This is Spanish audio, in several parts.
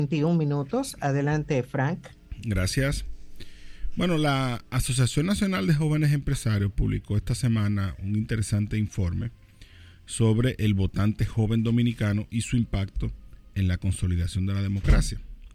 21 minutos. Adelante, Frank. Gracias. Bueno, la Asociación Nacional de Jóvenes Empresarios publicó esta semana un interesante informe sobre el votante joven dominicano y su impacto en la consolidación de la democracia.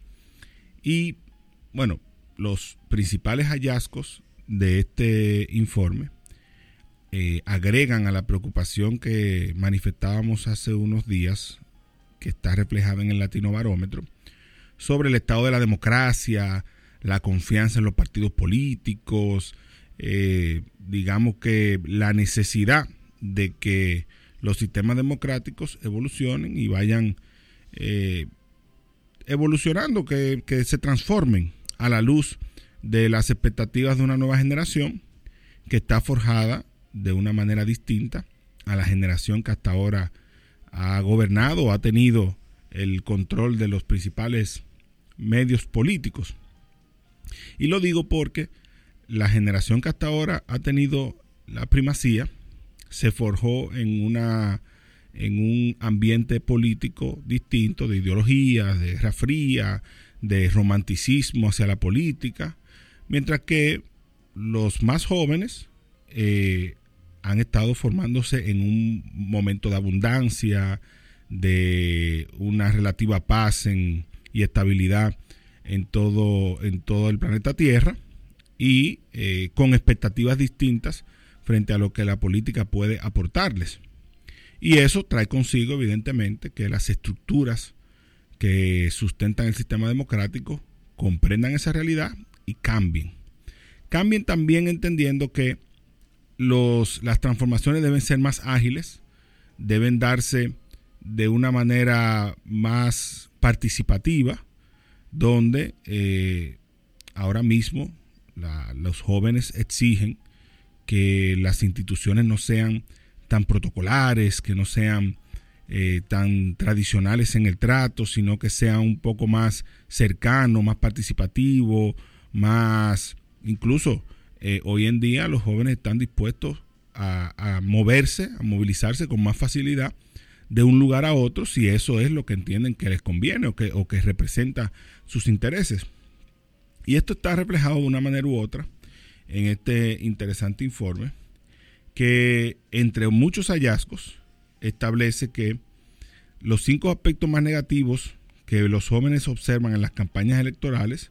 Y, bueno, los principales hallazgos de este informe agregan a la preocupación que manifestábamos hace unos días, que está reflejada en el Latino Barómetro, sobre el estado de la democracia, la confianza en los partidos políticos, digamos que la necesidad de que los sistemas democráticos evolucionen y vayan evolucionando, que se transformen a la luz de las expectativas de una nueva generación que está forjada de una manera distinta a la generación que hasta ahora ha gobernado o ha tenido el control de los principales medios políticos. Y lo digo porque la generación que hasta ahora ha tenido la primacía se forjó en un ambiente político distinto, de ideologías, de guerra fría, de romanticismo hacia la política, mientras que los más jóvenes han estado formándose en un momento de abundancia, de una relativa paz y estabilidad en todo el planeta Tierra, y con expectativas distintas frente a lo que la política puede aportarles. Y eso trae consigo, evidentemente, que las estructuras que sustentan el sistema democrático comprendan esa realidad y cambien. Cambien también entendiendo que las transformaciones deben ser más ágiles, deben darse de una manera más participativa, donde ahora mismo los jóvenes exigen que las instituciones no sean tan protocolares, que no sean tan tradicionales en el trato, sino que sean un poco más cercano, más participativo, más incluso hoy en día los jóvenes están dispuestos a moverse, a movilizarse con más facilidad de un lugar a otro, si eso es lo que entienden que les conviene o que representa sus intereses. Y esto está reflejado de una manera u otra en este interesante informe, que entre muchos hallazgos establece que los 5 aspectos más negativos que los jóvenes observan en las campañas electorales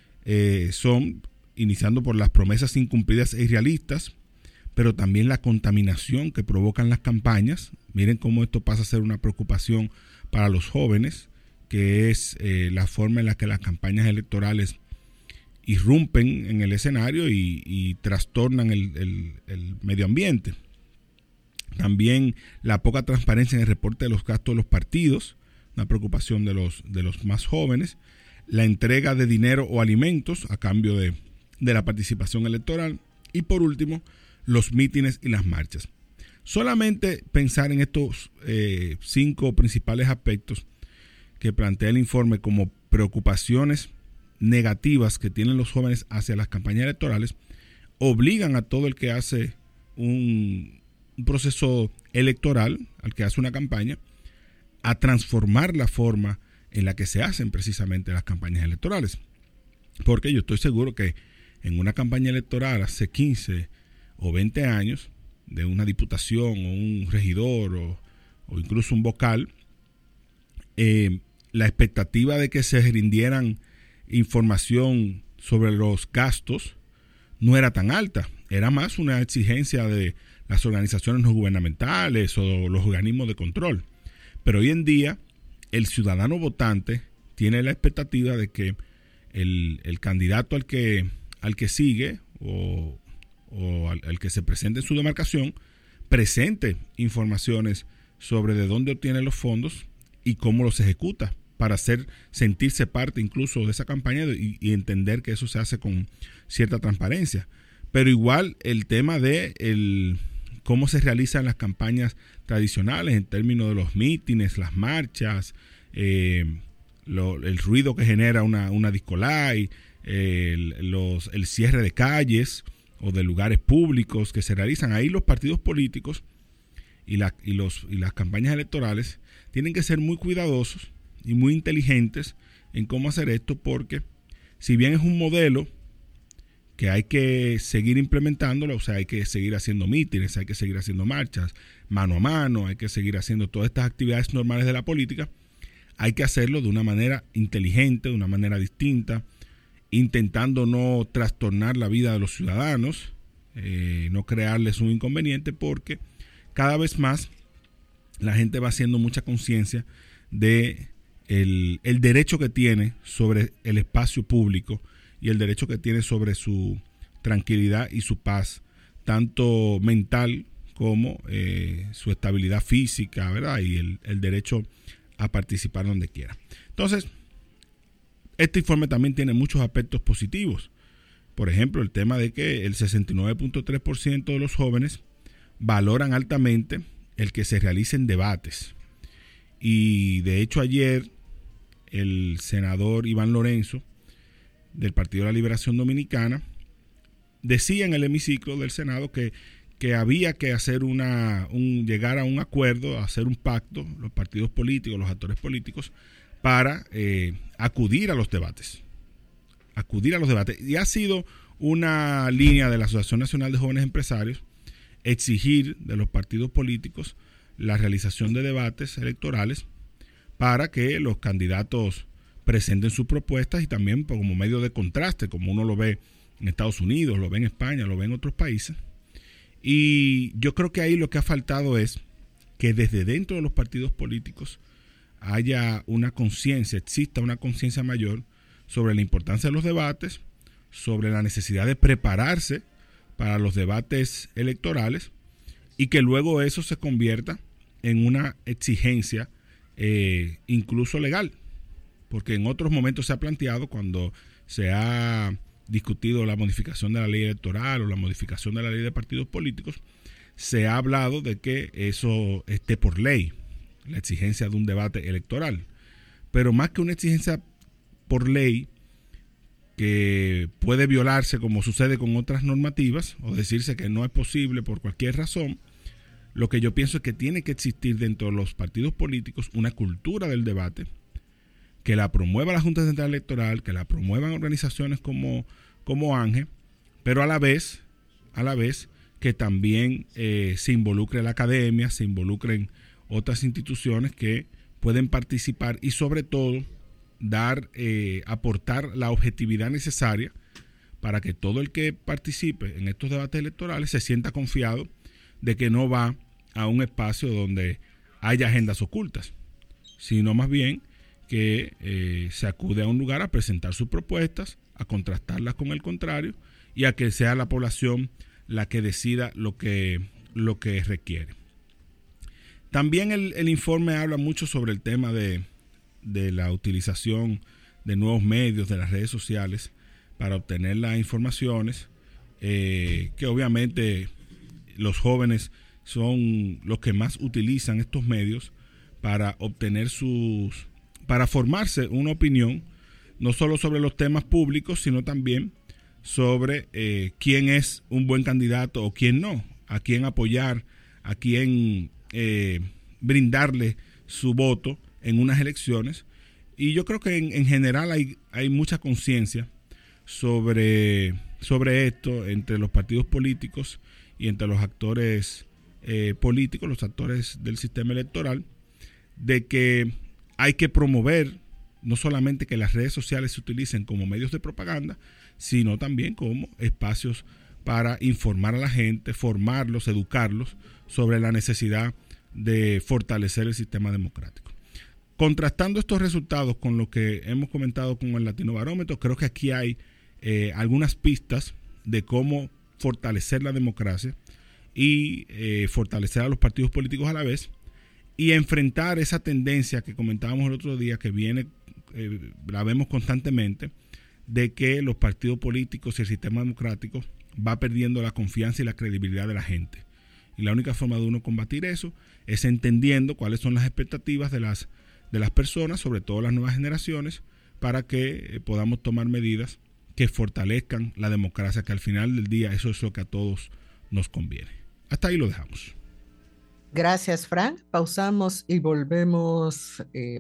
son, iniciando por las promesas incumplidas e irrealistas, pero también la contaminación que provocan las campañas. Miren cómo esto pasa a ser una preocupación para los jóvenes, que es la forma en la que las campañas electorales irrumpen en el escenario y trastornan el medio ambiente. También la poca transparencia en el reporte de los gastos de los partidos, una preocupación de los más jóvenes. La entrega de dinero o alimentos a cambio de la participación electoral. Y por último, los mítines y las marchas. Solamente pensar en estos 5 principales aspectos que plantea el informe como preocupaciones negativas que tienen los jóvenes hacia las campañas electorales obligan a todo el que hace un proceso electoral, al que hace una campaña, a transformar la forma en la que se hacen precisamente las campañas electorales. Porque yo estoy seguro que en una campaña electoral hace 15 o 20 años, de una diputación o un regidor o incluso un vocal, la expectativa de que se rindieran información sobre los gastos no era tan alta, era más una exigencia de las organizaciones no gubernamentales o los organismos de control. Pero hoy en día el ciudadano votante tiene la expectativa de que el candidato al que sigue o al que se presente en su demarcación presente informaciones sobre de dónde obtiene los fondos y cómo los ejecuta, para sentirse parte incluso de esa campaña y entender que eso se hace con cierta transparencia. Pero igual el tema de cómo se realizan las campañas tradicionales en términos de los mítines, las marchas, el ruido que genera una discolay, el cierre de calles o de lugares públicos que se realizan. Ahí los partidos políticos y las campañas electorales tienen que ser muy cuidadosos y muy inteligentes en cómo hacer esto, porque si bien es un modelo que hay que seguir implementándolo, o sea, hay que seguir haciendo mítines, hay que seguir haciendo marchas mano a mano, hay que seguir haciendo todas estas actividades normales de la política, hay que hacerlo de una manera inteligente, de una manera distinta, intentando no trastornar la vida de los ciudadanos, no crearles un inconveniente, porque cada vez más la gente va haciendo mucha conciencia de el derecho que tiene sobre el espacio público y el derecho que tiene sobre su tranquilidad y su paz, tanto mental como su estabilidad física, ¿verdad? Y el derecho a participar donde quiera. Entonces, este informe también tiene muchos aspectos positivos. Por ejemplo, el tema de que el 69.3% de los jóvenes valoran altamente el que se realicen debates. Y de hecho ayer el senador Iván Lorenzo del Partido de la Liberación Dominicana decía en el hemiciclo del Senado que había que hacer llegar a un acuerdo, a hacer un pacto, los partidos políticos, los actores políticos, para acudir a los debates. Y ha sido una línea de la Asociación Nacional de Jóvenes Empresarios exigir de los partidos políticos la realización de debates electorales para que los candidatos presenten sus propuestas y también como medio de contraste, como uno lo ve en Estados Unidos, lo ve en España, lo ve en otros países. Y yo creo que ahí lo que ha faltado es que desde dentro de los partidos políticos haya una conciencia, exista una conciencia mayor sobre la importancia de los debates, sobre la necesidad de prepararse para los debates electorales y que luego eso se convierta en una exigencia incluso legal, porque en otros momentos se ha planteado, cuando se ha discutido la modificación de la ley electoral o la modificación de la ley de partidos políticos, se ha hablado de que eso esté por ley, la exigencia de un debate electoral. Pero más que una exigencia por ley que puede violarse como sucede con otras normativas o decirse que no es posible por cualquier razón, lo que yo pienso es que tiene que existir dentro de los partidos políticos una cultura del debate que la promueva la Junta Central Electoral, que la promuevan organizaciones como ANGE, pero a la vez que también se involucre la academia, se involucren otras instituciones que pueden participar y sobre todo aportar la objetividad necesaria para que todo el que participe en estos debates electorales se sienta confiado de que no va a un espacio donde haya agendas ocultas, sino más bien que se acude a un lugar a presentar sus propuestas, a contrastarlas con el contrario y a que sea la población la que decida lo que requiere. También el informe habla mucho sobre el tema de la utilización de nuevos medios, de las redes sociales, para obtener las informaciones, que obviamente los jóvenes son los que más utilizan estos medios para obtener para formarse una opinión, no solo sobre los temas públicos, sino también sobre quién es un buen candidato o quién no, a quién apoyar, a quién brindarle su voto en unas elecciones. Y yo creo que en general hay mucha conciencia sobre esto entre los partidos políticos y entre los actores políticos, los actores del sistema electoral, de que hay que promover no solamente que las redes sociales se utilicen como medios de propaganda, sino también como espacios para informar a la gente, formarlos, educarlos sobre la necesidad de fortalecer el sistema democrático. Contrastando estos resultados con lo que hemos comentado con el Latino Barómetro, creo que aquí hay algunas pistas de cómo fortalecer la democracia y fortalecer a los partidos políticos a la vez y enfrentar esa tendencia que comentábamos el otro día, que viene, la vemos constantemente, de que los partidos políticos y el sistema democrático va perdiendo la confianza y la credibilidad de la gente. Y la única forma de uno combatir eso es entendiendo cuáles son las expectativas de las personas, sobre todo las nuevas generaciones, para que podamos tomar medidas que fortalezcan la democracia, que al final del día eso es lo que a todos nos conviene. Hasta ahí lo dejamos. Gracias, Frank. Pausamos y volvemos